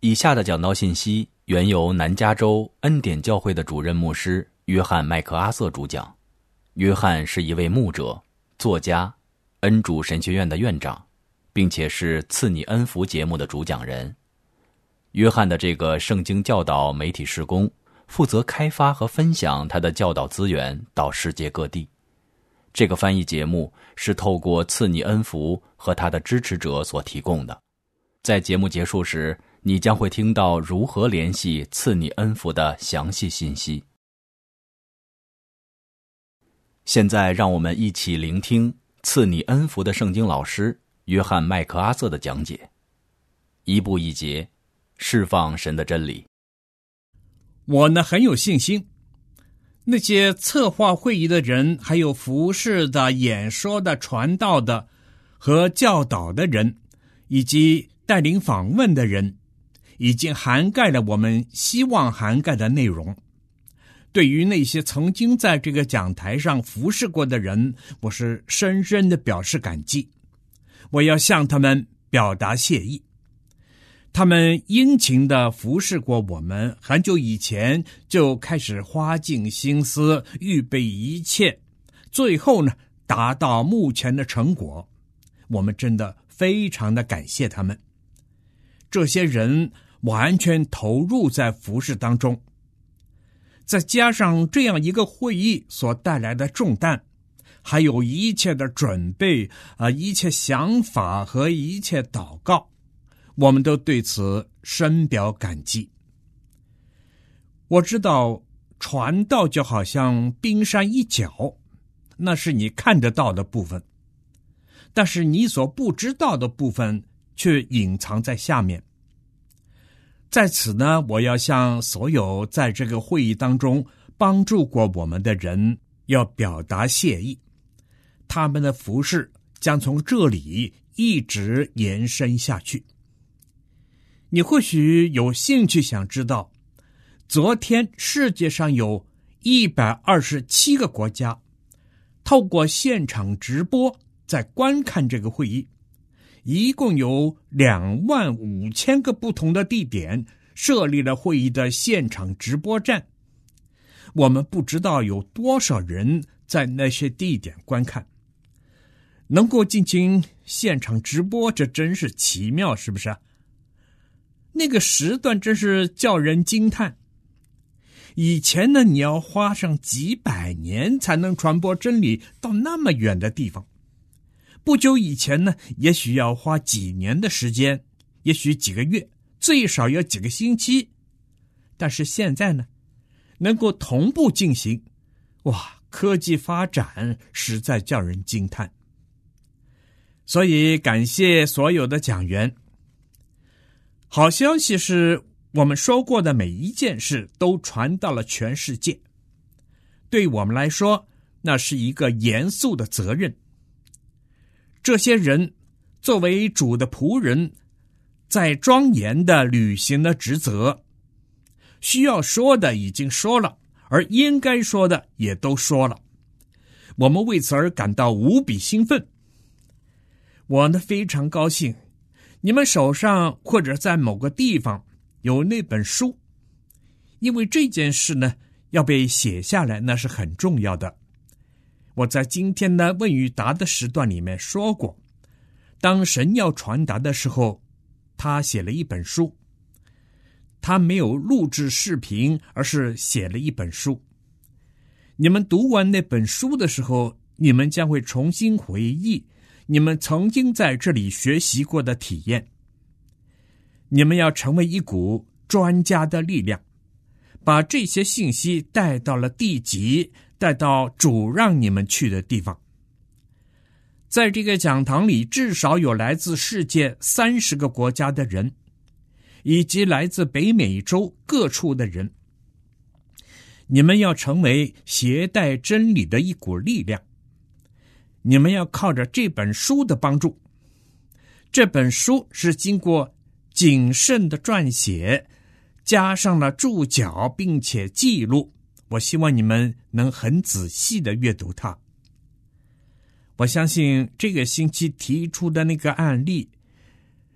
以下的讲道信息原由南加州恩典教会的主任牧师约翰·麦克阿瑟主讲。约翰是一位牧者、作家、恩主神学院的院长，并且是赐你恩福节目的主讲人。约翰的这个圣经教导媒体事工负责开发和分享他的教导资源到世界各地。这个翻译节目是透过赐你恩福和他的支持者所提供的。在节目结束时，你将会听到如何联系赐你恩福的详细信息。现在让我们一起聆听赐你恩福的圣经老师约翰·麦克阿瑟的讲解。一步一节，释放神的真理。 我呢很有信心，那些策划会议的人，还有服事的、演说的、传道的和教导的人，以及带领访问的人，已经涵盖了我们希望涵盖的内容。对于那些曾经在这个讲台上服事过的人，我是深深的表示感激。我要向他们表达谢意。他们殷勤地服侍过我们，很久以前就开始花尽心思预备一切，最后呢达到目前的成果。我们真的非常的感谢他们。这些人完全投入在服侍当中，再加上这样一个会议所带来的重担，还有一切的准备一切想法和一切祷告，我们都对此深表感激。我知道传道就好像冰山一角，那是你看得到的部分，但是你所不知道的部分却隐藏在下面。在此呢，我要向所有在这个会议当中帮助过我们的人要表达谢意。他们的服事将从这里一直延伸下去。你或许有兴趣想知道，昨天世界上有127个国家透过现场直播在观看这个会议，一共有25000个不同的地点设立了会议的现场直播站。我们不知道有多少人在那些地点观看，能够进行现场直播，这真是奇妙，是不是？那个时段真是叫人惊叹。以前呢，你要花上几百年才能传播真理到那么远的地方。不久以前呢，也许要花几年的时间，也许几个月，最少要几个星期。但是现在呢，能够同步进行，哇，科技发展实在叫人惊叹。所以感谢所有的讲员。好消息是，我们说过的每一件事都传到了全世界。对我们来说，那是一个严肃的责任。这些人作为主的仆人，在庄严的履行了职责，需要说的已经说了，而应该说的也都说了。我们为此而感到无比兴奋。我呢非常高兴，你们手上或者在某个地方有那本书，因为这件事呢要被写下来，那是很重要的。我在今天的问与答的时段里面说过，当神要传达的时候，他写了一本书。他没有录制视频，而是写了一本书。你们读完那本书的时候，你们将会重新回忆你们曾经在这里学习过的体验。你们要成为一股专家的力量，把这些信息带到了地极，带到主让你们去的地方。在这个讲堂里，至少有来自世界30个国家的人，以及来自北美洲各处的人。你们要成为携带真理的一股力量。你们要靠着这本书的帮助。这本书是经过谨慎的撰写，加上了注脚，并且记录。我希望你们能很仔细的阅读它。我相信这个星期提出的那个案例，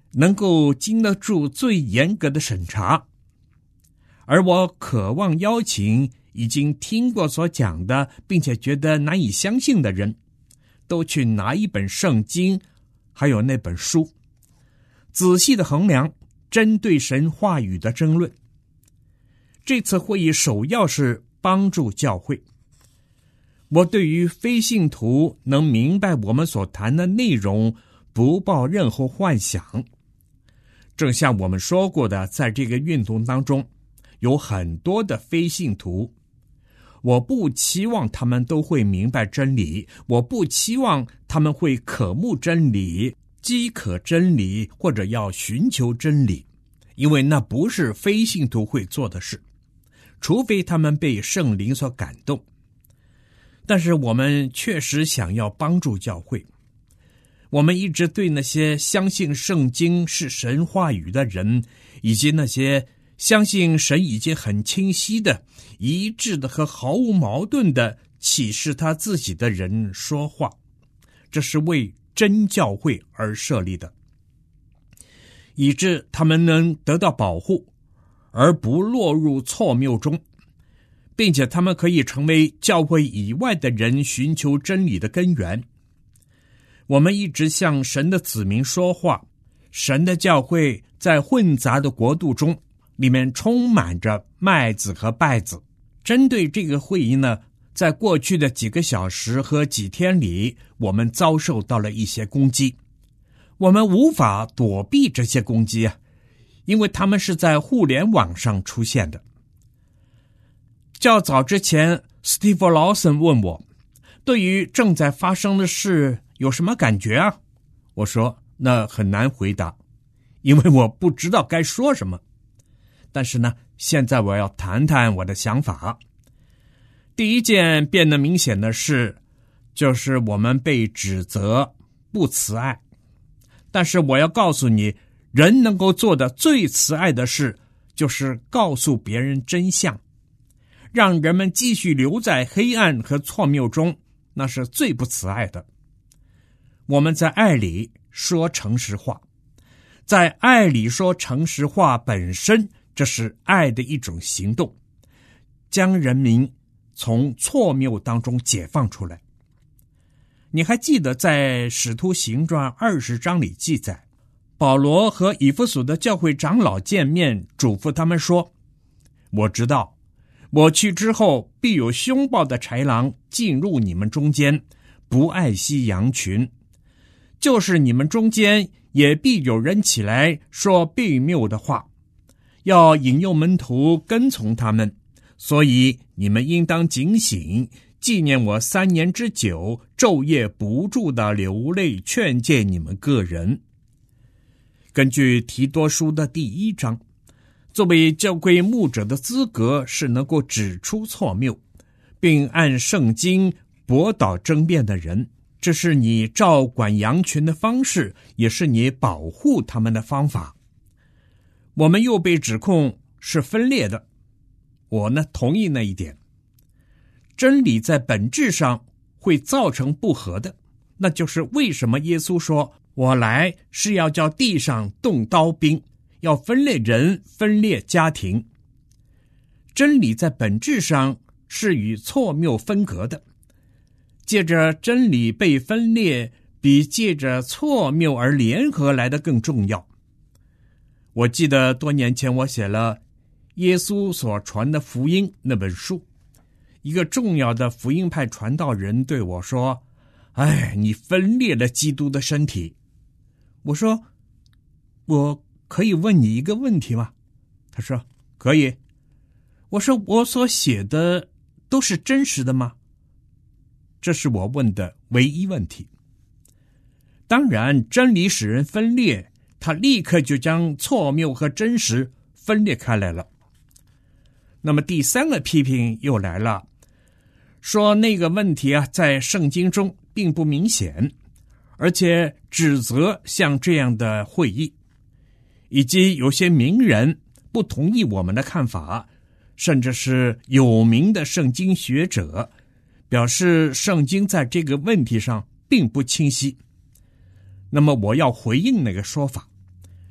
能够经得住最严格的审查。而我渴望邀请已经听过所讲的，并且觉得难以相信的人，都去拿一本圣经，还有那本书，仔细的衡量针对神话语的争论。这次会议首要是帮助教会。我对于非信徒能明白我们所谈的内容不抱任何幻想。正像我们说过的，在这个运动当中有很多的非信徒，我不期望他们都会明白真理，我不期望他们会渴慕真理、饥渴真理，或者要寻求真理，因为那不是非信徒会做的事，除非他们被圣灵所感动。但是我们确实想要帮助教会。我们一直对那些相信圣经是神话语的人，以及那些相信神已经很清晰的、一致的和毫无矛盾的启示他自己的人说话，这是为真教会而设立的，以致他们能得到保护，而不落入错谬中，并且他们可以成为教会以外的人寻求真理的根源。我们一直向神的子民说话，神的教会在混杂的国度中，里面充满着麦子和稗子。针对这个会议呢，在过去的几个小时和几天里，我们遭受到了一些攻击。我们无法躲避这些攻击啊，因为他们是在互联网上出现的。较早之前，史蒂夫·劳森问我，对于正在发生的事有什么感觉啊？我说，那很难回答，因为我不知道该说什么。但是呢，现在我要谈谈我的想法。第一件变得明显的事，就是我们被指责不慈爱。但是我要告诉你，人能够做的最慈爱的事，就是告诉别人真相，让人们继续留在黑暗和错谬中，那是最不慈爱的。我们在爱里说诚实话，在爱里说诚实话本身，这是爱的一种行动，将人民从错谬当中解放出来。你还记得在使徒行传20章里记载，保罗和以弗所的教会长老见面，嘱咐他们说，我知道我去之后，必有凶暴的豺狼进入你们中间，不爱惜羊群，就是你们中间也必有人起来说悖谬的话，要引诱门徒跟从他们，所以你们应当警醒，纪念我3年之久，昼夜不住的流泪劝诫你们个人。根据提多书的第1章，作为教会牧者的资格是能够指出错谬，并按圣经驳倒争辩的人，这是你照管羊群的方式，也是你保护他们的方法。我们又被指控是分裂的，我呢同意那一点。真理在本质上会造成不和的，那就是为什么耶稣说，我来是要叫地上动刀兵，要分裂人，分裂家庭。真理在本质上是与错谬分隔的，借着真理被分裂，比借着错谬而联合来的更重要。我记得多年前我写了《耶稣所传的福音》那本书，一个重要的福音派传道人对我说，你分裂了基督的身体。我说，我可以问你一个问题吗？他说，可以。我说，我所写的都是真实的吗？这是我问的唯一问题。当然，真理使人分裂，他立刻就将错谬和真实分裂开来了。那么第3个批评又来了，说那个问题在圣经中并不明显，而且指责像这样的会议，以及有些名人不同意我们的看法，甚至是有名的圣经学者表示圣经在这个问题上并不清晰。那么我要回应那个说法，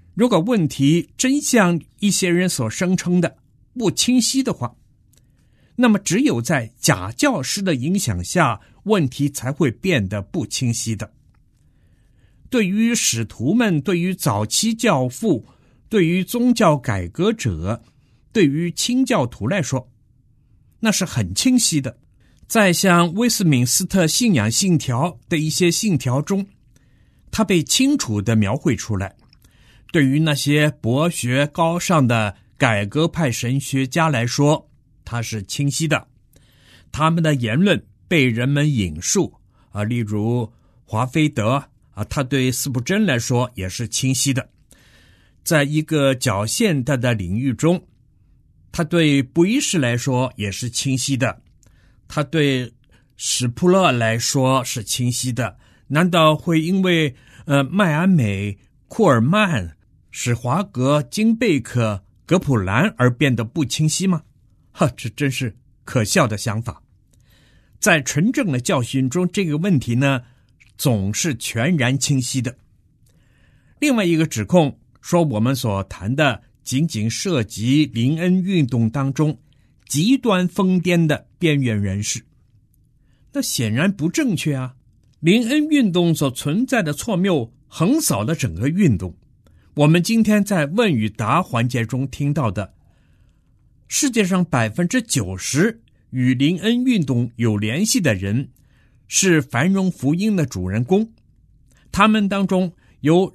如果问题真像一些人所声称的不清晰的话，那么只有在假教师的影响下，问题才会变得不清晰的。对于使徒们，对于早期教父，对于宗教改革者，对于清教徒来说，那是很清晰的。在像威斯敏斯特信仰信条的一些信条中，它被清楚地描绘出来。对于那些博学高尚的改革派神学家来说，它是清晰的。他们的言论被人们引述例如华菲德他对斯普真来说也是清晰的。在一个较现代的领域中，他对布伊士来说也是清晰的，他对史普勒来说是清晰的。难道会因为麦阿美、库尔曼、史华格、金贝克、格普兰而变得不清晰吗？这真是可笑的想法。在纯正的教训中，这个问题呢，总是全然清晰的。另外一个指控说，我们所谈的仅仅涉及灵恩运动当中极端疯癫的边缘人士，那显然不正确啊！灵恩运动所存在的错谬横扫了整个运动。我们今天在问与答环节中听到的，世界上 90% 与灵恩运动有联系的人是繁荣福音的主人公，他们当中有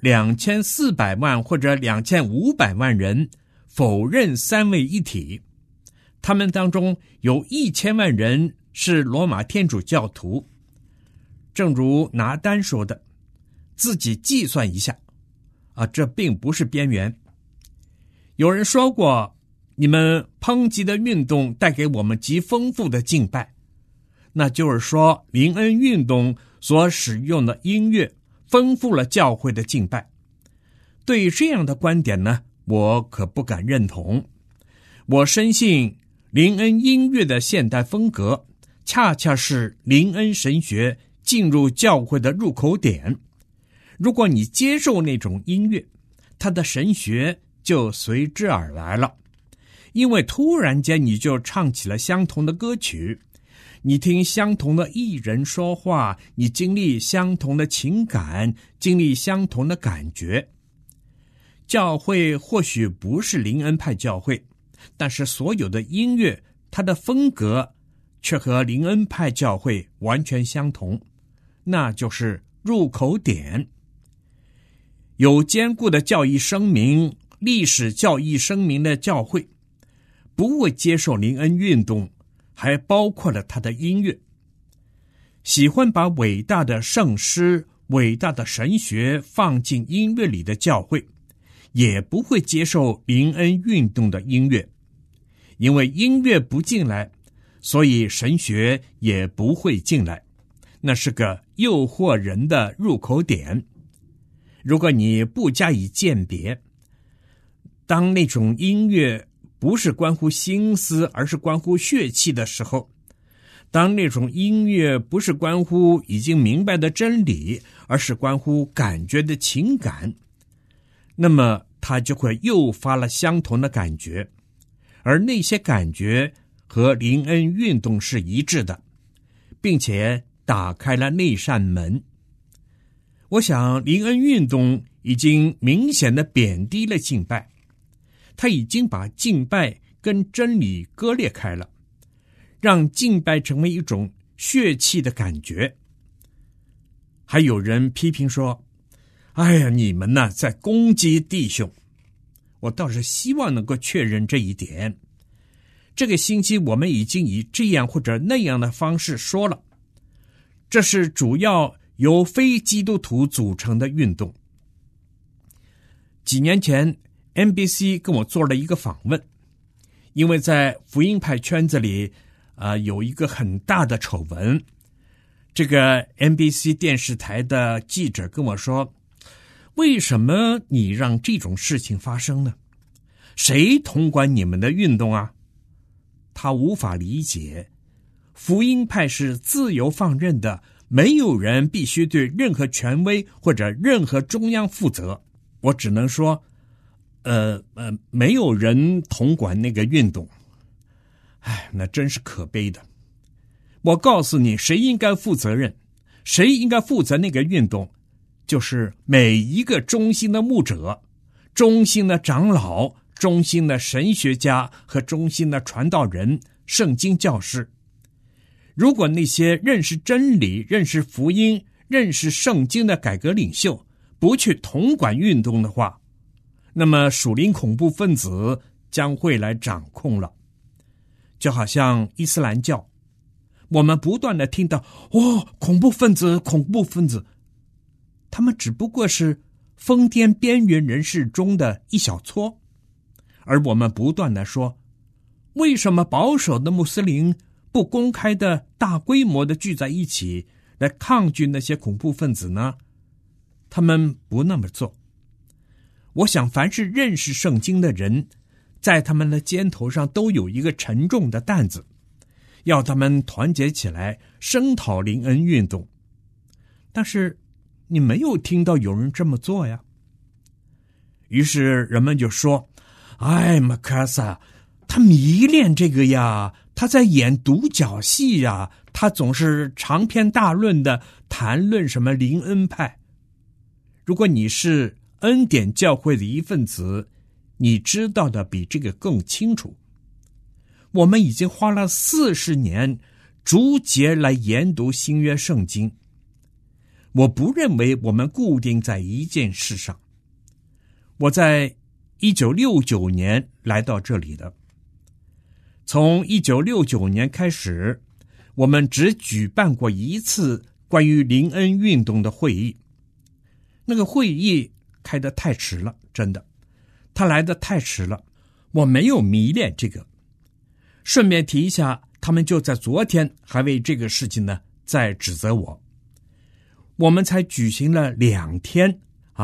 2400万或者2500万人否认三位一体，他们当中有1000万人是罗马天主教徒。正如拿单说的，自己计算一下这并不是边缘。有人说过，你们抨击的运动带给我们极丰富的敬拜，那就是说灵恩运动所使用的音乐丰富了教会的敬拜。对于这样的观点呢，我可不敢认同。我深信灵恩音乐的现代风格恰恰是灵恩神学进入教会的入口点。如果你接受那种音乐，它的神学就随之而来了。因为突然间你就唱起了相同的歌曲，你听相同的艺人说话，你经历相同的情感，经历相同的感觉。教会或许不是灵恩派教会，但是所有的音乐，它的风格却和灵恩派教会完全相同，那就是入口点。有坚固的教义声明、历史教义声明的教会不会接受灵恩运动，还包括了他的音乐。喜欢把伟大的圣诗、伟大的神学放进音乐里的教会，也不会接受灵恩运动的音乐。因为音乐不进来，所以神学也不会进来，那是个诱惑人的入口点。如果你不加以鉴别，当那种音乐不是关乎心思，而是关乎血气的时候，当那种音乐不是关乎已经明白的真理，而是关乎感觉的情感，那么它就会诱发了相同的感觉，而那些感觉和灵恩运动是一致的，并且打开了那扇门。我想灵恩运动已经明显的贬低了敬拜，他已经把敬拜跟真理割裂开了，让敬拜成为一种血气的感觉。还有人批评说，你们呢在攻击弟兄。我倒是希望能够确认这一点。这个星期我们已经以这样或者那样的方式说了，这是主要由非基督徒组成的运动。几年前 NBC 跟我做了一个访问，因为在福音派圈子里有一个很大的丑闻。这个 NBC 电视台的记者跟我说，为什么你让这种事情发生呢？谁统管你们的运动啊？他无法理解，福音派是自由放任的，没有人必须对任何权威或者任何中央负责。我只能说， 没有人统管那个运动。那真是可悲的。我告诉你，谁应该负责任，谁应该负责那个运动，就是每一个忠心的牧者、忠心的长老、忠心的神学家和忠心的传道人、圣经教师。如果那些认识真理、认识福音、认识圣经的改革领袖不去统管运动的话，那么属灵恐怖分子将会来掌控了。就好像伊斯兰教，我们不断的听到恐怖分子，恐怖分子，他们只不过是疯癫边缘人士中的一小撮。而我们不断的说，为什么保守的穆斯林不公开的大规模的聚在一起来抗拒那些恐怖分子呢？他们不那么做。我想凡是认识圣经的人，在他们的肩头上都有一个沉重的担子，要他们团结起来声讨灵恩运动。但是你没有听到有人这么做呀。于是人们就说，麦克阿瑟他迷恋这个呀，他在演独角戏呀，他总是长篇大论的谈论什么灵恩派。如果你是恩典教会的一份子，你知道的比这个更清楚。我们已经花了40年逐节来研读新约圣经。我不认为我们固定在一件事上。我在1969年来到这里的。从1969年开始，我们只举办过一次关于灵恩运动的会议。那个会议开得太迟了，真的。他来得太迟了，我没有迷恋这个。顺便提一下，他们就在昨天还为这个事情呢在指责我。我们才举行了2天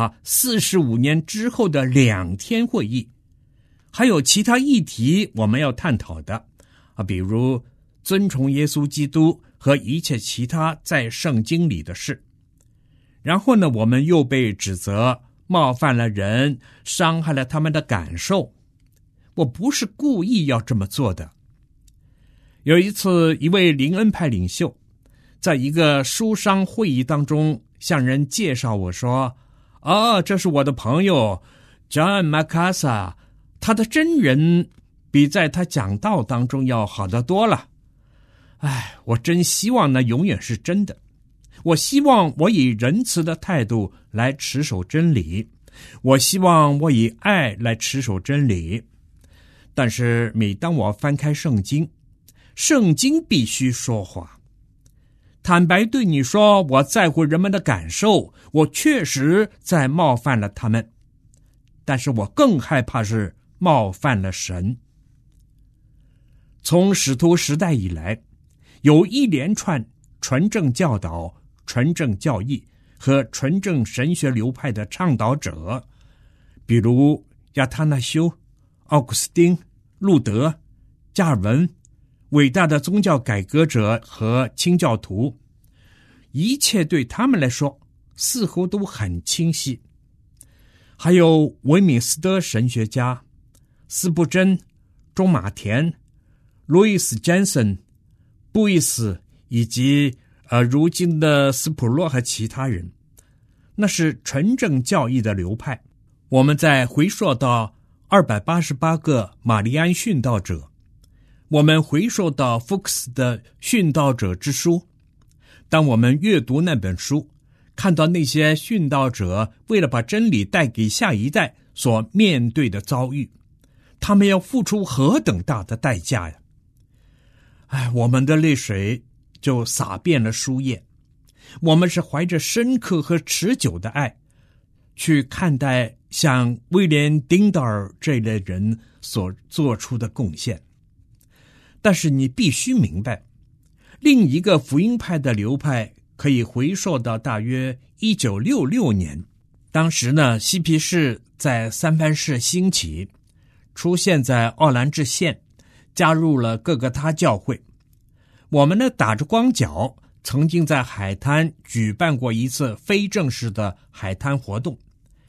45年之后的2天会议，还有其他议题我们要探讨的比如尊崇耶稣基督和一切其他在圣经里的事。然后呢，我们又被指责冒犯了人，伤害了他们的感受。我不是故意要这么做的。有一次，一位灵恩派领袖在一个书商会议当中向人介绍我说，这是我的朋友 John MacArthur， 他的真人比在他讲道当中要好得多了。我真希望那永远是真的。我希望我以仁慈的态度来持守真理，我希望我以爱来持守真理。但是每当我翻开圣经，圣经必须说话。坦白对你说，我在乎人们的感受，我确实在冒犯了他们，但是我更害怕是冒犯了神。从使徒时代以来，有一连串纯正教导、纯正教义和纯正神学流派的倡导者，比如亚他那修、奥古斯丁、路德、加尔文，伟大的宗教改革者和清教徒，一切对他们来说似乎都很清晰。还有威敏斯特神学家斯布真、钟马田、路易斯·詹森、布伊斯以及如今的斯普洛和其他人，那是纯正教义的流派。我们再回溯到288个玛丽安殉道者，我们回溯到福克斯的殉道者之书。当我们阅读那本书，看到那些殉道者为了把真理带给下一代所面对的遭遇，他们要付出何等大的代价呀！我们的泪水就洒遍了书页。我们是怀着深刻和持久的爱去看待像威廉·丁道尔这类人所做出的贡献。但是你必须明白，另一个福音派的流派可以回溯到大约1966年。当时呢，嬉皮士在三藩市兴起，出现在奥兰治县，加入了各个他教会。我们呢，打着光脚，曾经在海滩举办过一次非正式的海滩活动。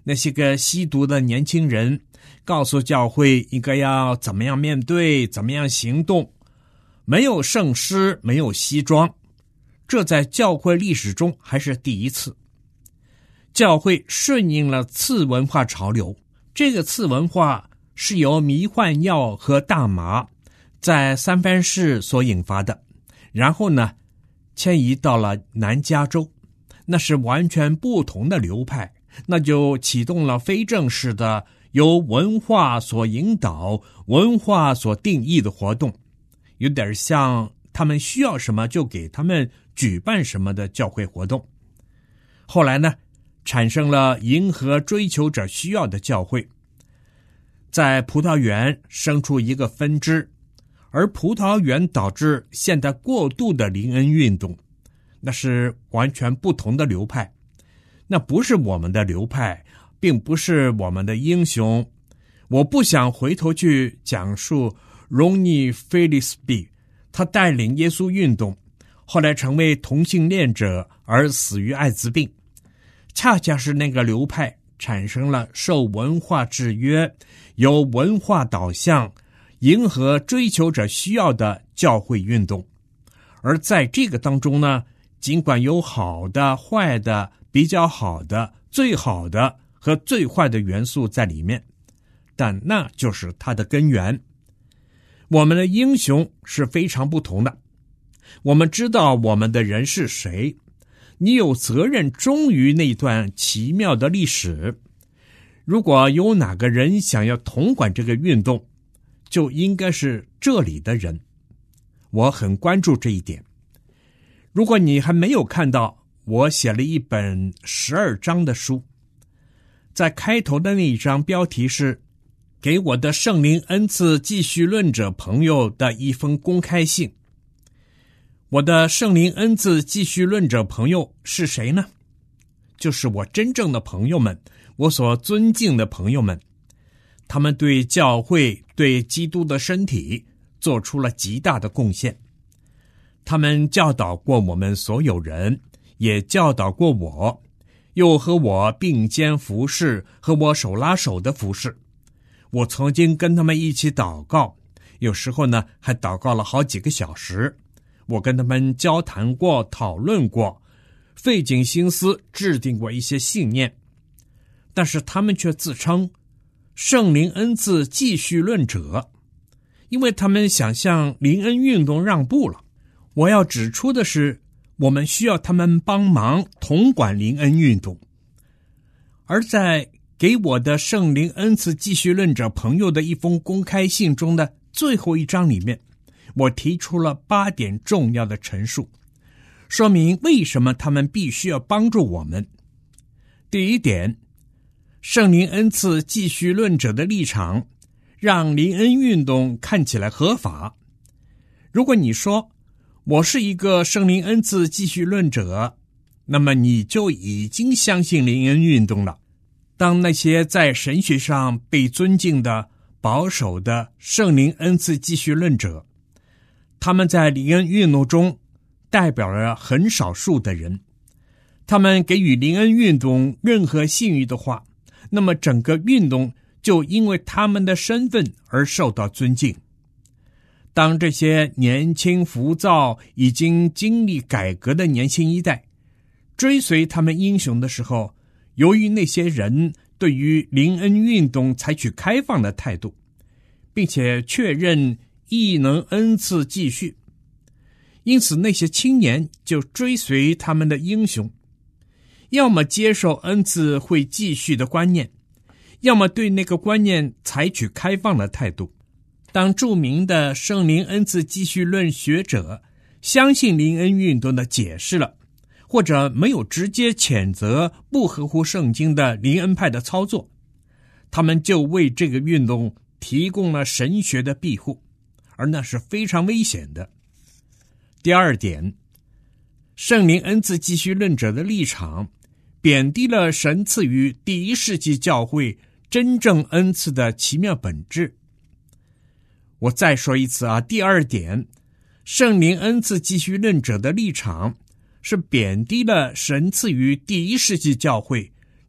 那些个吸毒的年轻人告诉教会应该要怎么样面对，怎么样行动，没有圣诗，没有西装，这在教会历史中还是第一次。教会顺应了次文化潮流，这个次文化是由迷幻药和大麻在三藩市所引发的，然后呢迁移到了南加州，那是完全不同的流派，那就启动了非正式的由文化所引导、文化所定义的活动，有点像他们需要什么就给他们举办什么的教会活动。后来呢，产生了迎合追求者需要的教会，在葡萄园生出一个分支，而葡萄园导致现代过度的灵恩运动，那是完全不同的流派，那不是我们的流派，并不是我们的英雄。我不想回头去讲述荣尼·菲利斯比，他带领耶稣运动，后来成为同性恋者而死于艾滋病。恰恰是那个流派产生了受文化制约、由文化导向、迎合追求者需要的教会运动。而在这个当中呢，尽管有好的、坏的、比较好的、最好的和最坏的元素在里面，但那就是它的根源。我们的英雄是非常不同的，我们知道我们的人是谁，你有责任忠于那段奇妙的历史。如果有哪个人想要统管这个运动，就应该是这里的人。我很关注这一点。如果你还没有看到，我写了一本12章的书，在开头的那一章标题是给我的圣灵恩赐继续论者朋友的一封公开信。我的圣灵恩赐继续论者朋友是谁呢？就是我真正的朋友们，我所尊敬的朋友们，他们对教会、对基督的身体做出了极大的贡献。他们教导过我们所有人，也教导过我，又和我并肩服侍，和我手拉手的服侍。我曾经跟他们一起祷告，有时候呢还祷告了好几个小时。我跟他们交谈过，讨论过，费尽心思制定过一些信念，但是他们却自称圣灵恩赐继续论者，因为他们想向灵恩运动让步了。我要指出的是，我们需要他们帮忙统管灵恩运动。而在给我的圣灵恩赐继续论者朋友的一封公开信中的最后一章里面，我提出了8点重要的陈述，说明为什么他们必须要帮助我们。第一点，圣灵恩赐继续论者的立场让灵恩运动看起来合法。如果你说我是一个圣灵恩赐继续论者，那么你就已经相信灵恩运动了。当那些在神学上被尊敬的保守的圣灵恩赐继续论者，他们在灵恩运动中代表了很少数的人，他们给予灵恩运动任何信誉的话，那么整个运动就因为他们的身份而受到尊敬。当这些年轻浮躁、已经经历改革的年轻一代追随他们英雄的时候，由于那些人对于灵恩运动采取开放的态度，并且确认亦能恩赐继续，因此那些青年就追随他们的英雄，要么接受恩赐会继续的观念，要么对那个观念采取开放的态度。当著名的圣灵恩赐继续论学者相信灵恩运动的解释了，或者没有直接谴责不合乎圣经的灵恩派的操作，他们就为这个运动提供了神学的庇护，而那是非常危险的。第二点，圣灵恩赐继续论者的立场贬低了神赐予第1世纪教会真正恩赐的奇妙本质。我再说一次第二点，圣灵恩赐继续论者的立场是贬低了神赐予第1世纪教会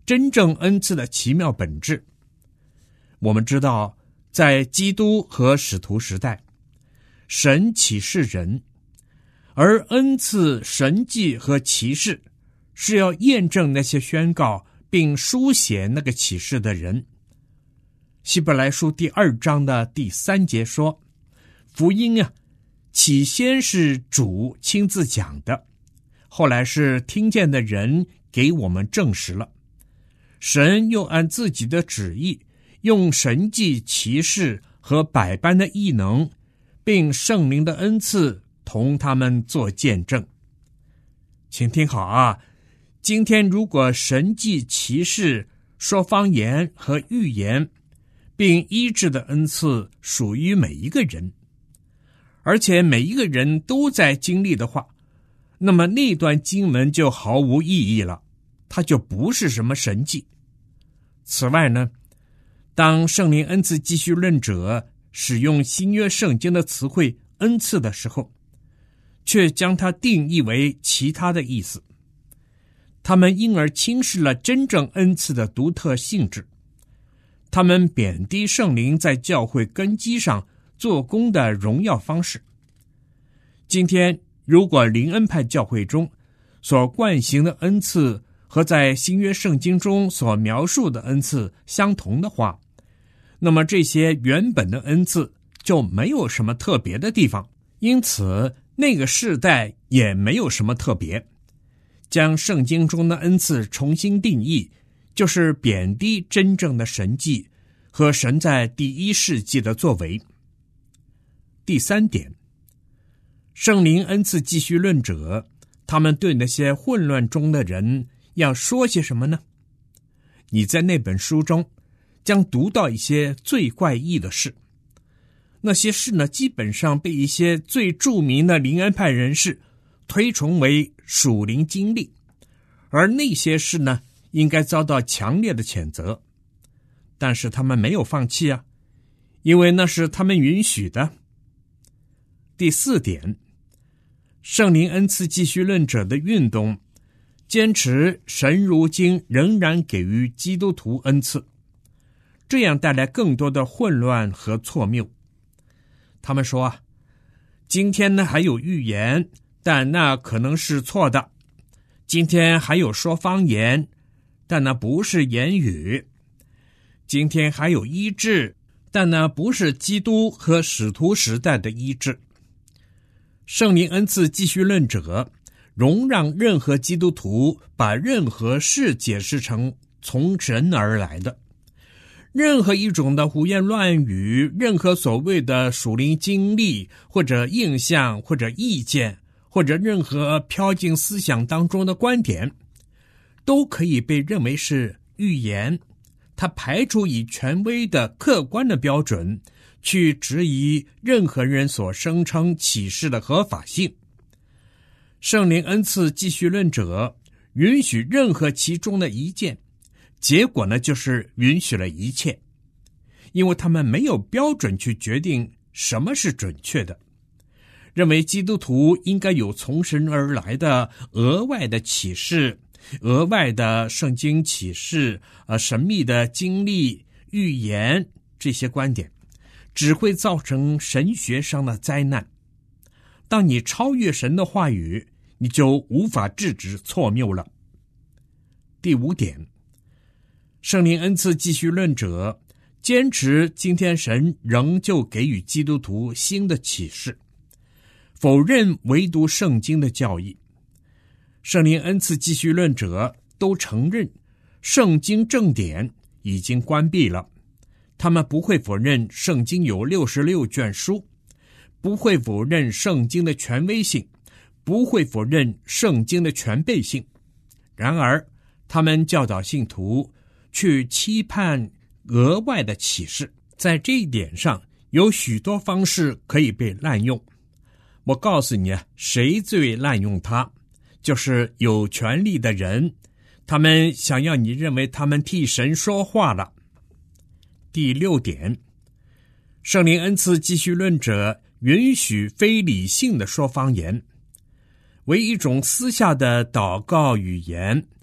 真正恩赐的奇妙本质。我们知道，在基督和使徒时代，神启示人，而恩赐神迹和奇事是要验证那些宣告并书写那个启示的人。希伯来书第2章的第3节说，福音起先是主亲自讲的，后来是听见的人给我们证实了。神又按自己的旨意，用神迹奇事和百般的异能，并圣灵的恩赐同他们做见证。请听好啊，今天如果神迹奇事、说方言和预言并医治的恩赐属于每一个人，而且每一个人都在经历的话，那么那段经文就毫无意义了，它就不是什么神迹。此外呢，当圣灵恩赐继续论者使用新约圣经的词汇恩赐的时候，却将它定义为其他的意思，他们因而轻视了真正恩赐的独特性质，他们贬低圣灵在教会根基上做工的荣耀方式。今天如果灵恩派教会中所惯行的恩赐和在新约圣经中所描述的恩赐相同的话，那么这些原本的恩赐就没有什么特别的地方，因此那个世代也没有什么特别。将圣经中的恩赐重新定义，就是贬低真正的神迹和神在第1世纪的作为。第3点，圣灵恩赐继续论者，他们对那些混乱中的人要说些什么呢？你在那本书中将读到一些最怪异的事，那些事呢，基本上被一些最著名的灵恩派人士推崇为属灵经历，而那些事呢，应该遭到强烈的谴责。但是他们没有放弃啊，因为那是他们允许的。第4点，圣灵恩赐继续论者的运动坚持神如今仍然给予基督徒恩赐，这样带来更多的混乱和错谬。他们说今天呢还有预言，但那可能是错的；今天还有说方言，但那不是言语；今天还有医治，但那不是基督和使徒时代的医治。圣灵恩赐继续论者容让任何基督徒把任何事解释成从神而来的，任何一种的胡言乱语，任何所谓的属灵经历或者印象或者意见，或者任何飘进思想当中的观点，都可以被认为是预言。它排除以权威的客观的标准去质疑任何人所声称启示的合法性。圣灵恩赐继续论者允许任何其中的一件，结果呢就是允许了一切，因为他们没有标准去决定什么是准确的，认为基督徒应该有从神而来的额外的启示，额外的圣经启示，神秘的经历、预言，这些观点只会造成神学上的灾难。当你超越神的话语，你就无法制止错谬了。第5点，圣灵恩赐继续论者坚持今天神仍旧给予基督徒新的启示，否认唯独圣经的教义。圣灵恩赐继续论者都承认圣经正典已经关闭了，他们不会否认圣经有66卷书，不会否认圣经的权威性，不会否认圣经的全备性。然而他们教导信徒去期盼额外的启示，在这一点上有许多方式可以被滥用。我告诉你谁最滥用它，就是有权力的人，他们想要你认为他们替神说话了。第6点，圣灵恩赐继续论者允许非理性的说方言，为一种私下的祷告语言，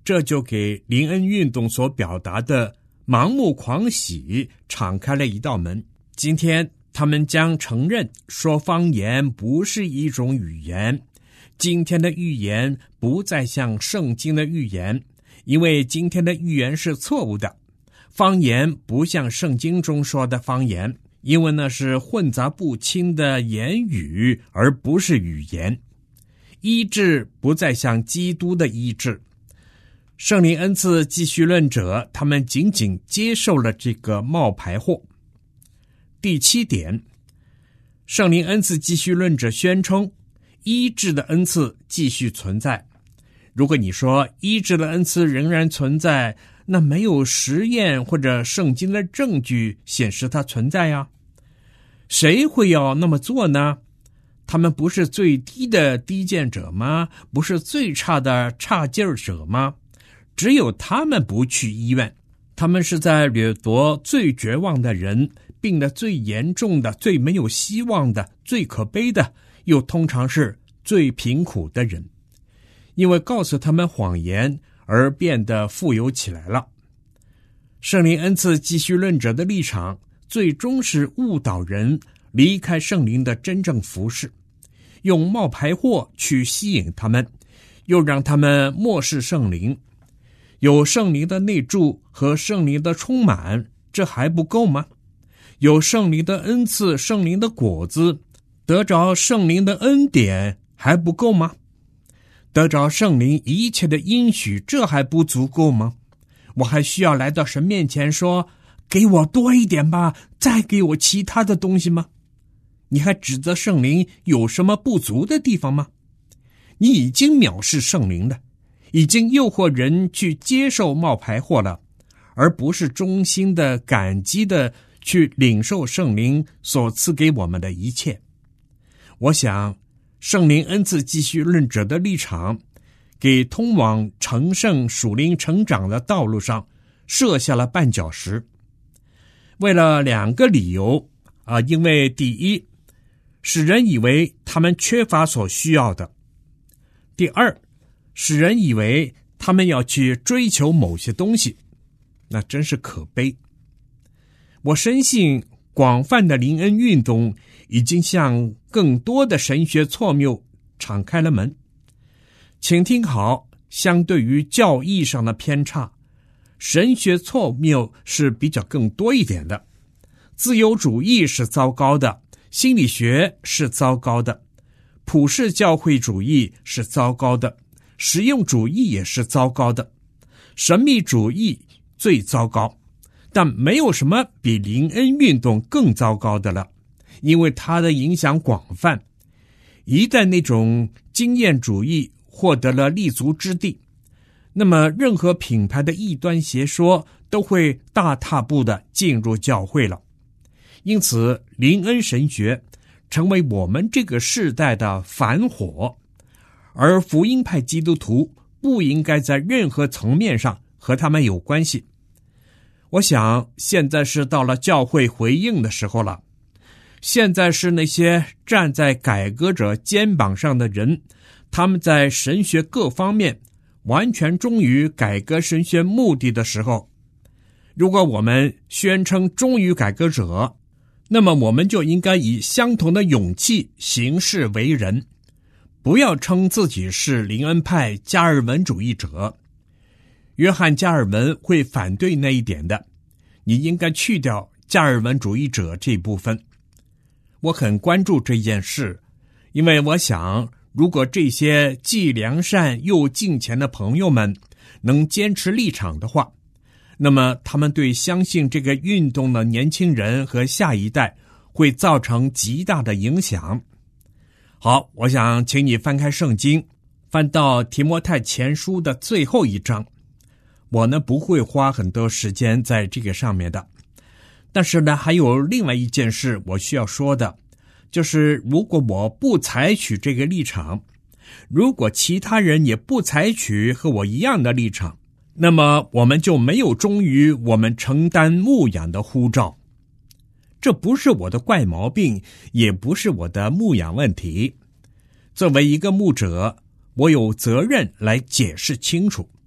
这就给灵恩运动所表达的盲目狂喜敞开了一道门。今天他们将承认说方言不是一种语言，今天的预言不再像圣经的预言，因为今天的预言是错误的。方言不像圣经中说的方言，因为那是混杂不清的言语，而不是语言。医治不再像基督的医治。圣灵恩赐继续论者，他们仅仅接受了这个冒牌货。第7点，圣灵恩赐继续论者宣称医治的恩赐继续存在。如果你说医治的恩赐仍然存在，那没有实验或者圣经的证据显示它存在呀。谁会要那么做呢？他们不是最低的低贱者吗？不是最差的差劲儿者吗？只有他们不去医院，他们是在掠夺最绝望的人，病得最严重的、最没有希望的、最可悲的，又通常是最贫苦的人，因为告诉他们谎言而变得富有起来了。圣灵恩赐继续论者的立场，最终是误导人离开圣灵的真正服事，用冒牌货去吸引他们，又让他们漠视圣灵。有圣灵的内住和圣灵的充满，这还不够吗？有圣灵的恩赐、圣灵的果子，得着圣灵的恩典还不够吗？得着圣灵一切的应许，这还不足够吗？我还需要来到神面前说，给我多一点吧，再给我其他的东西吗？你还指责圣灵有什么不足的地方吗？你已经藐视圣灵了，已经诱惑人去接受冒牌货了，而不是衷心的感激的去领受圣灵所赐给我们的一切。我想圣灵恩赐继续论者的立场，给通往成圣属灵成长的道路上设下了绊脚石。为了2个理由因为第一，使人以为他们缺乏所需要的；第二，使人以为他们要去追求某些东西，那真是可悲。我深信广泛的灵恩运动已经向更多的神学错谬敞开了门。请听好，相对于教义上的偏差，神学错谬是比较更多一点的。自由主义是糟糕的，心理学是糟糕的，普世教会主义是糟糕的，实用主义也是糟糕的，神秘主义最糟糕，但没有什么比灵恩运动更糟糕的了，因为它的影响广泛。一旦那种经验主义获得了立足之地，那么任何品牌的异端邪说都会大踏步地进入教会了。因此灵恩神学成为我们这个世代的反火，而福音派基督徒不应该在任何层面上和他们有关系。我想现在是到了教会回应的时候了，现在是那些站在改革者肩膀上的人，他们在神学各方面完全忠于改革神学目的的时候。如果我们宣称忠于改革者，那么我们就应该以相同的勇气行事为人，不要称自己是灵恩派加尔文主义者。约翰加尔文会反对那一点的，你应该去掉加尔文主义者这部分。我很关注这件事，因为我想如果这些既良善又敬虔的朋友们能坚持立场的话，那么他们对相信这个运动的年轻人和下一代会造成极大的影响。好，我想请你翻开圣经，翻到提摩太前书的最后一章。我呢不会花很多时间在这个上面的，但是呢还有另外一件事我需要说的，就是如果我不采取这个立场，如果其他人也不采取和我一样的立场，那么我们就没有忠于我们承担牧养的呼召。这不是我的怪毛病，也不是我的牧养问题。作为一个牧者，我有责任来解释清楚。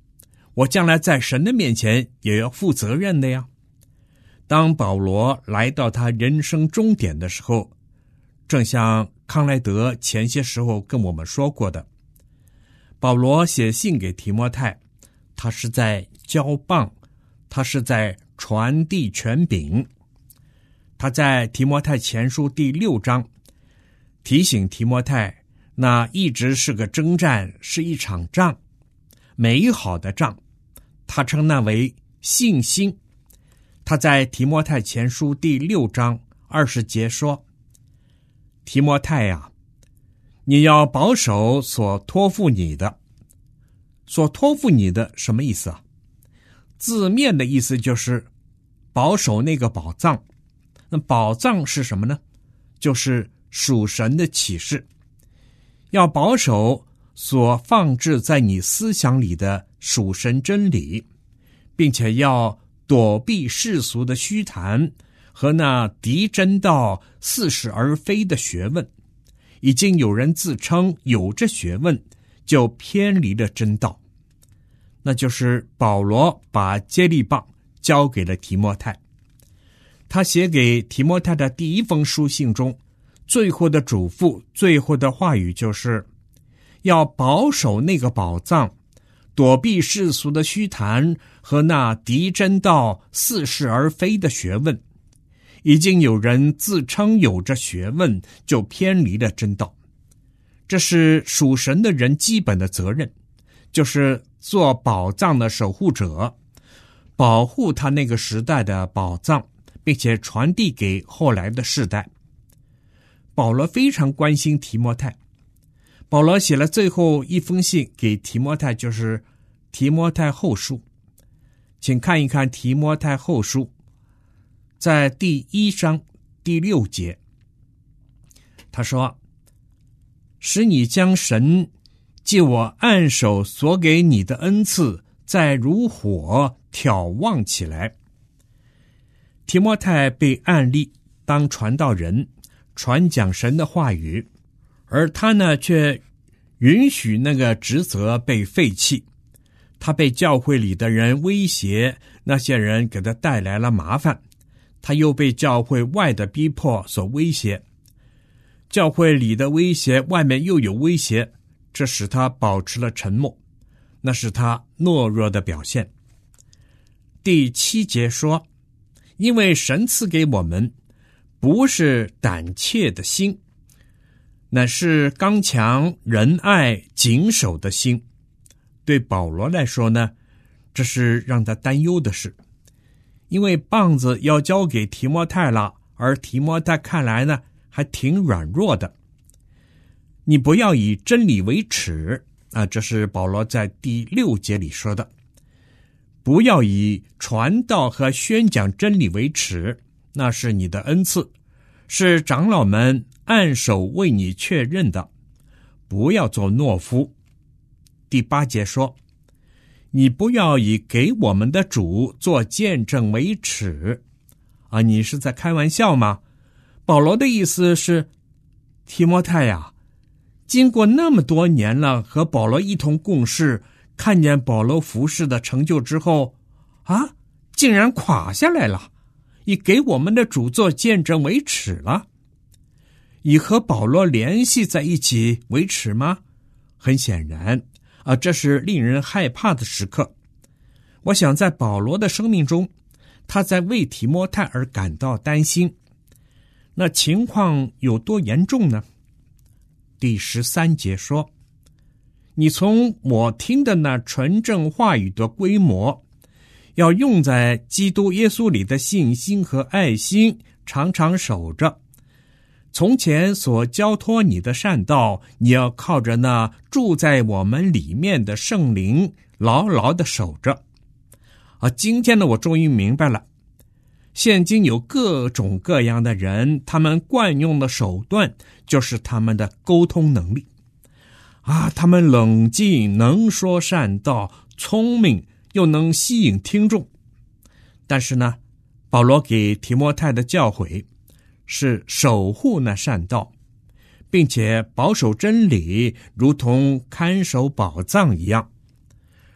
我将来在神的面前也要负责任的呀。当保罗来到他人生终点的时候，正像康莱德前些时候跟我们说过的，保罗写信给提摩太，他是在交棒，他是在传递权柄。他在提摩太前书第6章提醒提摩太，那一直是个征战，是一场仗，美好的仗，他称那为信心。他在提摩太前书第6章20节说，提摩太呀，你要保守所托付你的。所托付你的什么意思啊？字面的意思就是保守那个宝藏。那宝藏是什么呢？就是属神的启示。要保守所放置在你思想里的属神真理，并且要躲避世俗的虚谈和那敌真道似是而非的学问。已经有人自称有这学问，就偏离了真道。那就是保罗把接力棒交给了提摩太。他写给提摩太的第一封书信中，最后的嘱咐，最后的话语就是要保守那个宝藏，躲避世俗的虚谈和那敌真道似是而非的学问。已经有人自称有着学问，就偏离了真道。这是属神的人基本的责任，就是做宝藏的守护者，保护他那个时代的宝藏，并且传递给后来的世代。保罗非常关心提摩太，保罗写了最后一封信给提摩太，就是提摩太后书。请看一看提摩太后书，在第1章第6节，他说，使你将神借我按手所给你的恩赐再如火挑旺起来。提摩太被按立当传道人，传讲神的话语，而他呢却允许那个职责被废弃。他被教会里的人威胁，那些人给他带来了麻烦，他又被教会外的逼迫所威胁。教会里的威胁，外面又有威胁，这使他保持了沉默，那是他懦弱的表现。第7节说，因为神赐给我们不是胆怯的心，乃是刚强、仁爱、谨守的心。对保罗来说呢，这是让他担忧的事，因为棒子要交给提摩太了，而提摩太看来呢还挺软弱的。你不要以真理为耻啊，这是保罗在第6节里说的。不要以传道和宣讲真理为耻，那是你的恩赐，是长老们按手为你确认的。不要做懦夫。第8节说，你不要以给我们的主做见证为耻啊！你是在开玩笑吗？保罗的意思是，提摩太呀，经过那么多年了，和保罗一同共事，看见保罗服事的成就之后啊，竟然垮下来了，以给我们的主做见证为耻了。以和保罗联系在一起为耻吗？很显然啊，这是令人害怕的时刻。我想在保罗的生命中，他在为提摩太而感到担心。那情况有多严重呢？第13节说，你从我听的那纯正话语的规模，要用在基督耶稣里的信心和爱心，常常守着。从前所交托你的善道，你要靠着那住在我们里面的圣灵，牢牢地守着。今天呢，我终于明白了，现今有各种各样的人，他们惯用的手段就是他们的沟通能力他们冷静，能说善道，聪明，又能吸引听众。但是呢，保罗给提摩太的教诲是守护那善道，并且保守真理，如同看守宝藏一样。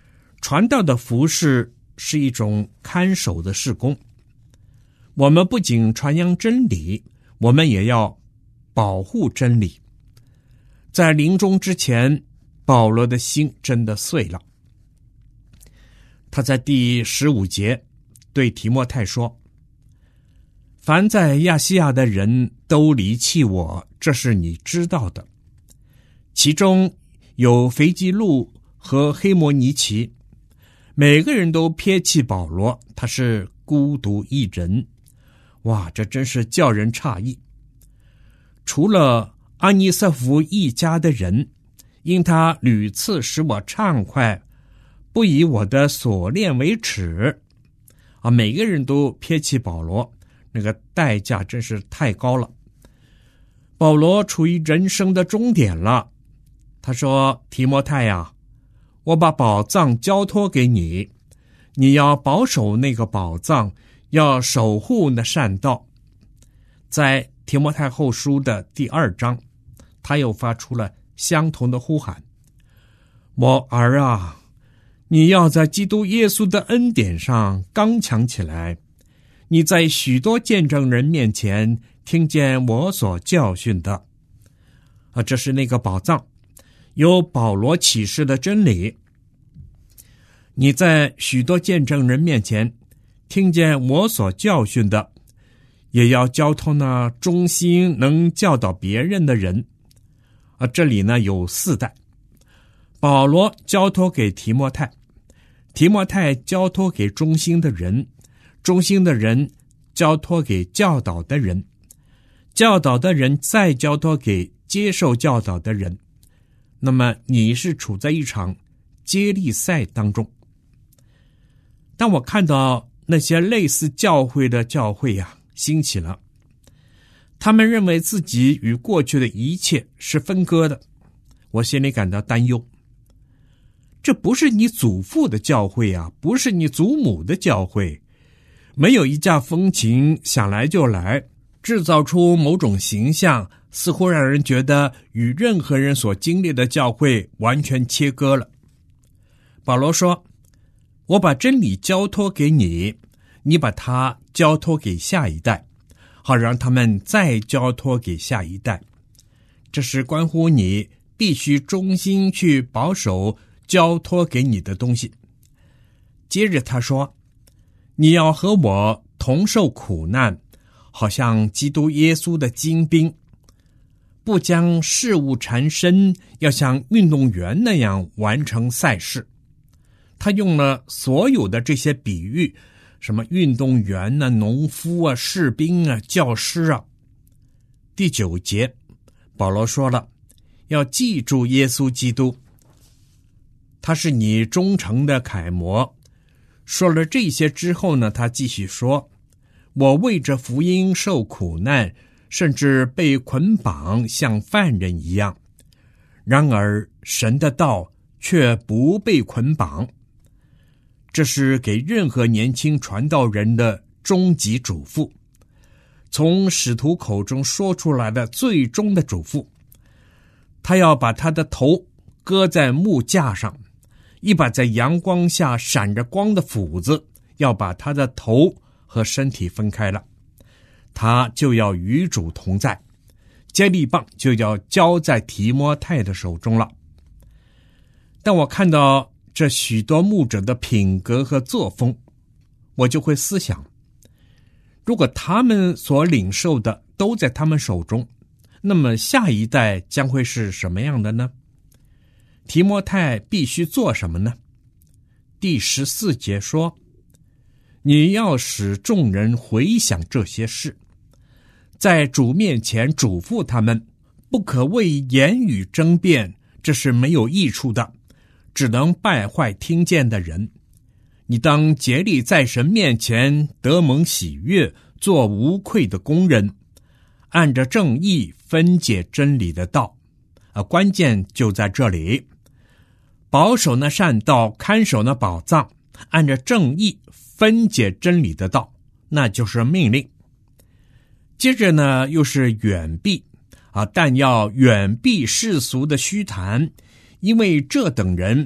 传道的服事是一种看守的事工，我们不仅传扬真理，我们也要保护真理。在临终之前，保罗的心真的碎了。他在第15节对提摩太说，凡在亚细亚的人都离弃我，这是你知道的。其中有腓基路和黑摩尼奇，每个人都撇弃保罗，他是孤独一人。哇，这真是叫人诧异。除了阿尼瑟弗一家的人，因他屡次使我畅快，不以我的所恋为耻。每个人都撇弃保罗，那个代价真是太高了。保罗处于人生的终点了。他说，提摩太呀，我把宝藏交托给你，你要保守那个宝藏，要守护那善道。在提摩太后书的第2章，他又发出了相同的呼喊，我儿啊，你要在基督耶稣的恩典上刚强起来，你在许多见证人面前听见我所教训的。这是那个宝藏，有保罗启示的真理。你在许多见证人面前听见我所教训的，也要交托那忠心能教导别人的人。这里呢有4代，保罗交托给提摩太，提摩太交托给忠心的人，忠心的人交托给教导的人，教导的人再交托给接受教导的人。那么你是处在一场接力赛当中。当我看到那些类似教会的教会兴起了，他们认为自己与过去的一切是分割的，我心里感到担忧。这不是你祖父的教会不是你祖母的教会，没有一架风琴想来就来，制造出某种形象，似乎让人觉得与任何人所经历的教会完全切割了。保罗说，我把真理交托给你，你把它交托给下一代，好让他们再交托给下一代。这是关乎你必须忠心去保守交托给你的东西。接着他说，你要和我同受苦难，好像基督耶稣的精兵，不将事物缠身，要像运动员那样完成赛事。他用了所有的这些比喻，什么运动员农夫士兵教师第9节，保罗说了，要记住耶稣基督，他是你忠诚的楷模。说了这些之后呢，他继续说，我为着福音受苦难，甚至被捆绑，像犯人一样。然而神的道却不被捆绑。这是给任何年轻传道人的终极嘱咐，从使徒口中说出来的最终的嘱咐。他要把他的头搁在木架上，一把在阳光下闪着光的斧子要把他的头和身体分开了，他就要与主同在，接力棒就要交在提摩太的手中了。当我看到这许多牧者的品格和作风，我就会思想，如果他们所领受的都在他们手中，那么下一代将会是什么样的呢？提摩太必须做什么呢？第14节说，你要使众人回想这些事，在主面前嘱咐他们，不可为言语争辩，这是没有益处的，只能败坏听见的人。你当竭力在神面前得蒙喜悦，做无愧的工人，按着正义分解真理的道。关键就在这里，保守那善道，看守那宝藏，按着正义分解真理的道，那就是命令。接着呢，又是远避但要远避世俗的虚谈，因为这等人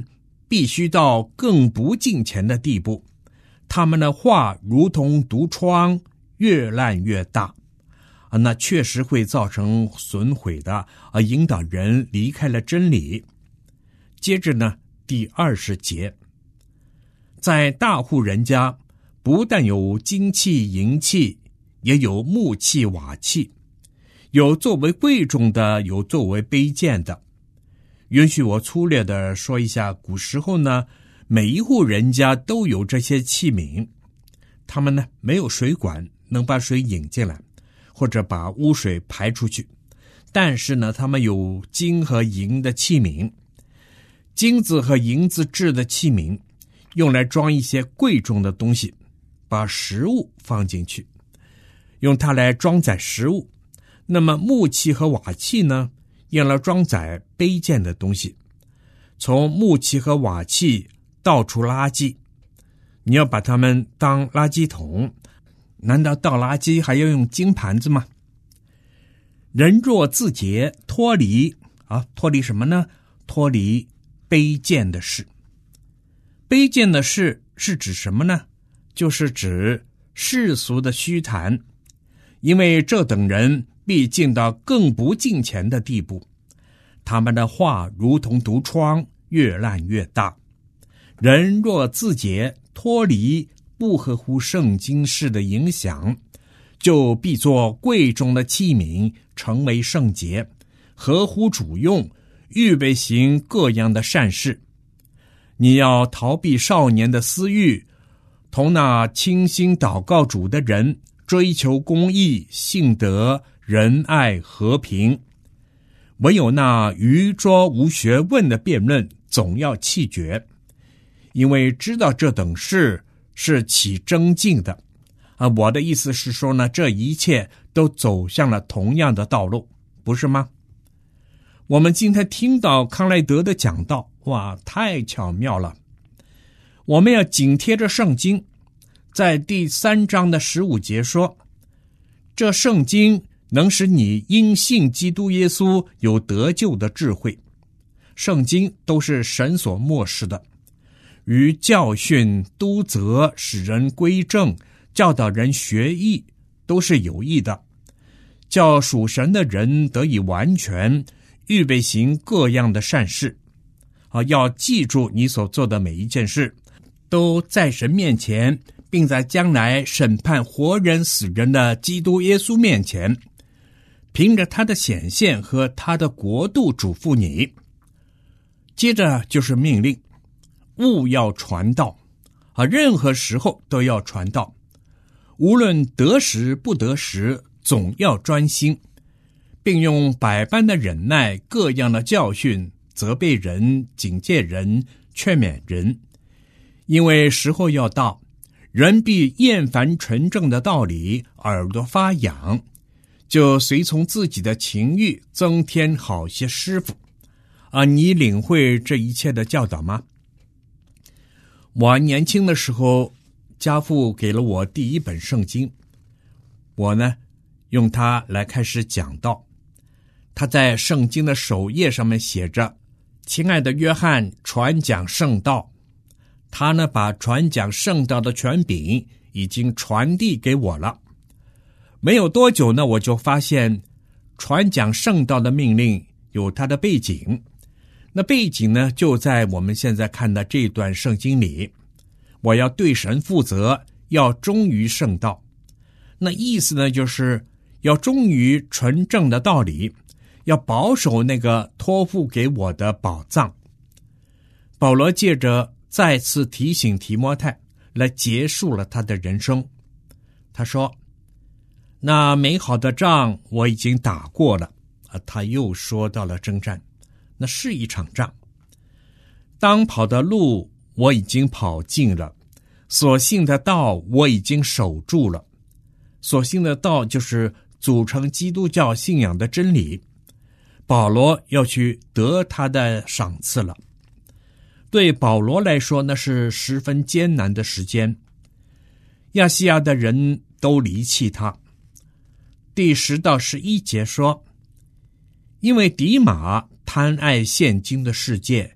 必须到更不敬虔的地步，他们的话如同毒疮，越烂越大那确实会造成损毁的引导人离开了真理。接着呢，第20节，在大户人家不但有金器银器，也有木器瓦器，有作为贵重的，有作为卑贱的。允许我粗略地说一下，古时候呢，每一户人家都有这些器皿，他们呢没有水管能把水引进来，或者把污水排出去，但是呢，他们有金和银的器皿，金子和银子制的器皿，用来装一些贵重的东西，把食物放进去，用它来装载食物。那么木器和瓦器呢，用来装载卑贱的东西。从木器和瓦器倒出垃圾，你要把它们当垃圾桶，难道倒垃圾还要用金盘子吗？人若自洁，脱离什么呢？脱离卑贱的事。卑贱的事是指什么呢？就是指世俗的虚谈，因为这等人必进到更不敬虔的地步，他们的话如同毒疮，越烂越大。人若自洁，脱离不合乎圣经式的影响，就必做贵重的器皿，成为圣洁，合乎主用，预备行各样的善事。你要逃避少年的私欲，同那倾心祷告主的人，追求公义、信德、仁爱、和平。唯有那愚拙无学问的辩论，总要弃绝，因为知道这等事是起争竞的我的意思是说呢，这一切都走向了同样的道路，不是吗？我们今天听到康莱德的讲道，哇，太巧妙了。我们要紧贴着圣经，在第3章的15节说，这圣经能使你因信基督耶稣有得救的智慧。圣经都是神所默示的，于教训、督责、使人归正、教导人学义，都是有益的，叫属神的人得以完全，预备行各样的善事要记住你所做的每一件事，都在神面前，并在将来审判活人死人的基督耶稣面前，凭着他的显现和他的国度嘱咐你。接着就是命令，务要传道任何时候都要传道，无论得时不得时，总要专心，并用百般的忍耐，各样的教训，责备人，警戒人，劝勉人。因为时候要到，人必厌烦纯正的道理，耳朵发痒，就随从自己的情欲，增添好些师傅你领会这一切的教导吗？我年轻的时候，家父给了我第一本圣经，我呢用它来开始讲道。他在圣经的首页上面写着，亲爱的约翰传讲圣道。他呢把传讲圣道的权柄已经传递给我了。没有多久呢，我就发现传讲圣道的命令有它的背景，那背景呢就在我们现在看的这段圣经里。我要对神负责，要忠于圣道。那意思呢，就是要忠于纯正的道理，要保守那个托付给我的宝藏。保罗借着再次提醒提摩太，来结束了他的人生。他说，那美好的仗我已经打过了他又说到了征战，那是一场仗。当跑的路我已经跑尽了，所信的道我已经守住了。所信的道就是组成基督教信仰的真理。保罗要去得他的赏赐了。对保罗来说，那是十分艰难的时间。亚细亚的人都离弃他。第10到11节说，因为迪马贪爱现今的世界，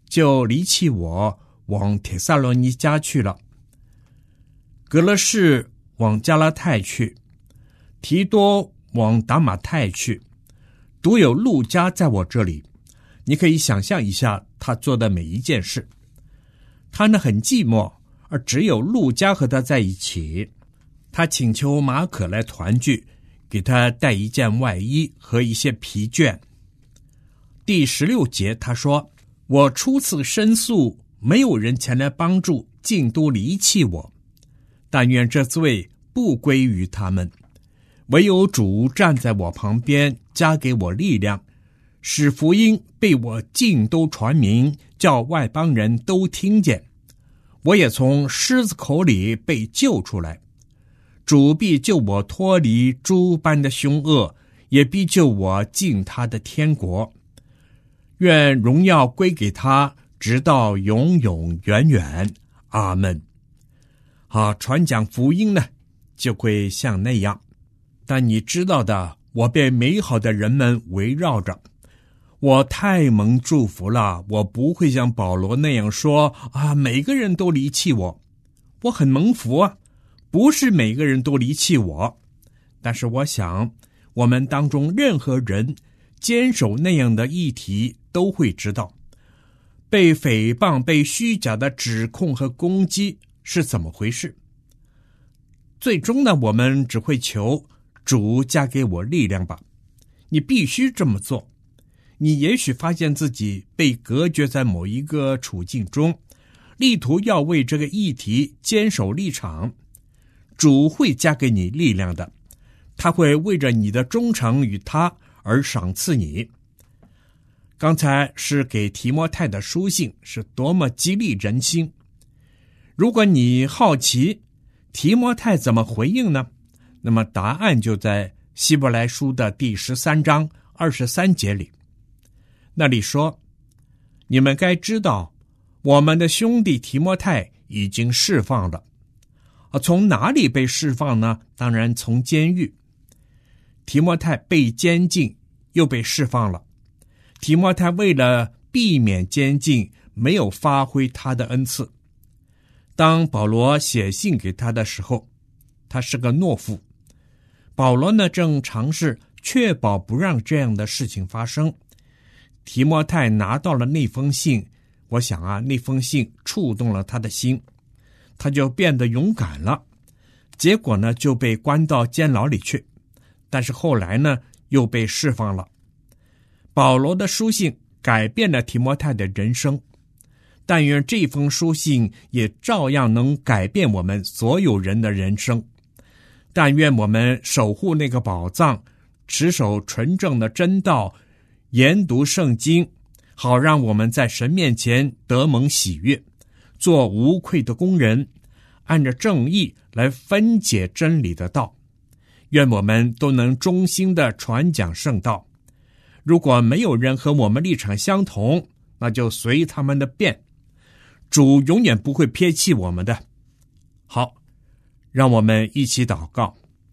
就离弃我，往帖撒罗尼迦去了。格勒士往加拉太去，提多往达马太去，独有路加在我这里。你可以想象一下他做的每一件事。他呢很寂寞，而只有路加和他在一起。他请求马可来团聚，给他带一件外衣和一些皮卷。第16节他说，我初次申诉，没有人前来帮助，尽都离弃我。但愿这罪不归于他们，唯有主站在我旁边，加给我力量，使福音被我尽都传明，叫外邦人都听见。我也从狮子口里被救出来。主必救我脱离诸般的凶恶，也必救我进他的天国。愿荣耀归给他，直到永永远远。阿们。传讲福音呢，就会像那样。但你知道的，我被美好的人们围绕着，我太蒙祝福了。我不会像保罗那样说每个人都离弃我。我很蒙福啊，不是每个人都离弃我。但是我想，我们当中任何人坚守那样的议题，都会知道被诽谤、被虚假的指控和攻击是怎么回事。最终呢，我们只会求主加给我力量吧。你必须这么做。你也许发现自己被隔绝在某一个处境中，力图要为这个议题坚守立场。主会加给你力量的，他会为着你的忠诚与他而赏赐你。刚才是给提摩太的书信，是多么激励人心。如果你好奇提摩太怎么回应呢？那么答案就在希伯来书的第13章23节里。那里说，你们该知道，我们的兄弟提摩太已经释放了。从哪里被释放呢？当然从监狱。提摩太被监禁，又被释放了。提摩太为了避免监禁，没有发挥他的恩赐。当保罗写信给他的时候，他是个懦夫。保罗呢，正尝试确保不让这样的事情发生。提摩太拿到了那封信，我想那封信触动了他的心，他就变得勇敢了。结果呢，就被关到监牢里去。但是后来呢，又被释放了。保罗的书信改变了提摩太的人生，但愿这封书信也照样能改变我们所有人的人生。但愿我们守护那个宝藏，持守纯正的真道，研读圣经，好让我们在神面前得蒙喜悦，做无愧的工人，按着正义来分解真理的道。愿我们都能忠心地传讲圣道。如果没有人和我们立场相同，那就随他们的便。主永远不会撇弃我们的。好，让我们一起祷告。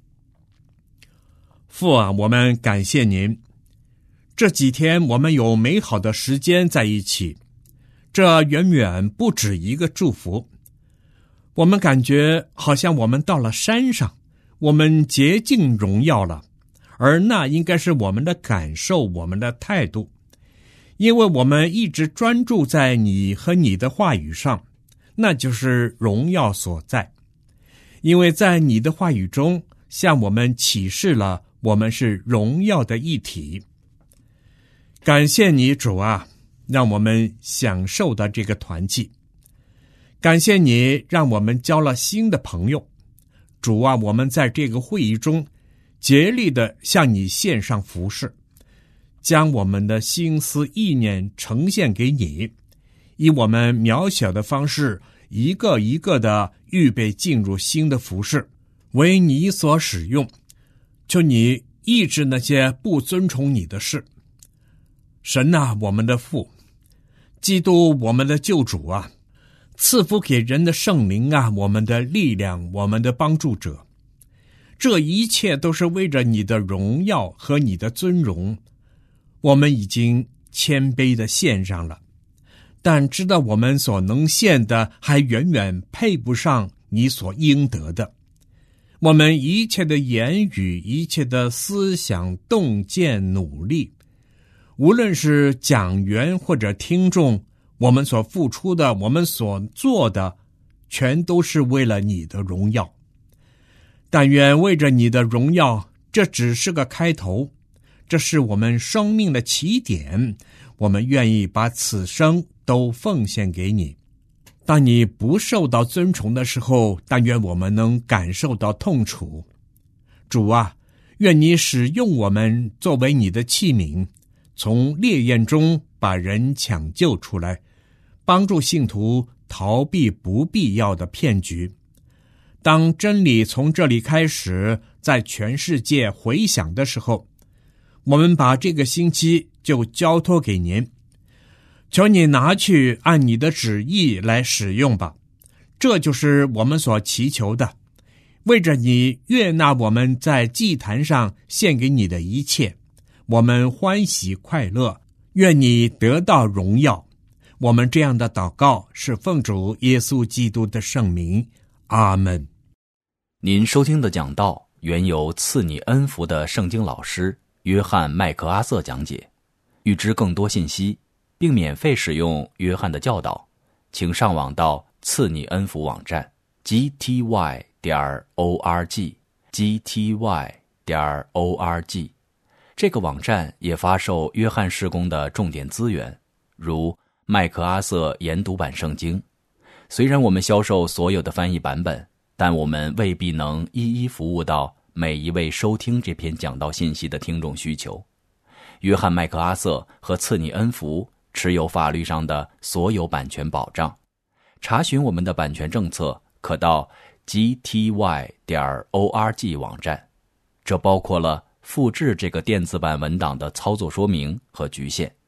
父啊，我们感谢您，这几天我们有美好的时间在一起，这远远不止一个祝福。我们感觉好像我们到了山上，我们洁净荣耀了，而那应该是我们的感受，我们的态度。因为我们一直专注在你和你的话语上，那就是荣耀所在。因为在你的话语中向我们启示了我们是荣耀的一体。感谢你，主啊，让我们享受到这个团契。感谢你让我们交了新的朋友。主啊，我们在这个会议中竭力地向你献上服事，将我们的心思意念呈现给你，以我们渺小的方式一个一个的预备进入新的服事，为你所使用。求你抑制那些不尊崇你的事。神啊，我们的父，基督我们的救主啊，赐福给人的圣灵啊，我们的力量，我们的帮助者。这一切都是为着你的荣耀和你的尊荣，我们已经谦卑的献上了。 但知道我们所能献的还远远配不上你所应得的。我们一切的言语，一切的思想、洞见、努力，无论是讲员或者听众，我们所付出的，我们所做的，全都是为了你的荣耀。但愿为着你的荣耀，这只是个开头，这是我们生命的起点，我们愿意把此生都奉献给你。当你不受到尊崇的时候，但愿我们能感受到痛楚。主啊，愿你使用我们作为你的器皿，从烈焰中把人抢救出来，帮助信徒逃避不必要的骗局。当真理从这里开始在全世界回响的时候，我们把这个星期就交托给您，求你拿去按你的旨意来使用吧。这就是我们所祈求的，为着你悦纳我们在祭坛上献给你的一切，我们欢喜快乐，愿你得到荣耀。我们这样的祷告是奉主耶稣基督的圣名，阿们。 您收听的讲道原由赐你恩福的圣经老师约翰麦克阿瑟讲解。欲知更多信息并免费使用约翰的教导，请上网到赐你恩福网站 gty.org。 这个网站也发售约翰事工的重点资源，如麦克阿瑟研读版圣经。虽然我们销售所有的翻译版本，但我们未必能一一服务到每一位收听这篇讲道信息的听众需求。约翰麦克阿瑟和赐你恩福持有法律上的所有版权保障。查询我们的版权政策，可到 gty.org 网站，这包括了复制这个电子版文档的操作说明和局限。